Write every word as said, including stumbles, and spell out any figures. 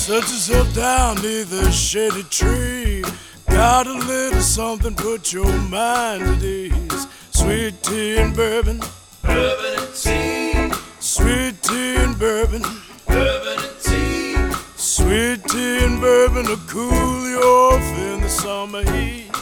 Set yourself down near the shady tree. Got a little something, put your mind at ease. Sweet tea and bourbon, bourbon and tea, sweet tea and bourbon, bourbon and tea, sweet tea and bourbon to cool you off in the summer heat.